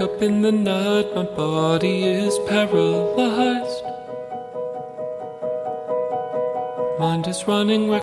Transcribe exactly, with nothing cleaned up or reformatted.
wake up in the night, my body is paralyzed. Mind is running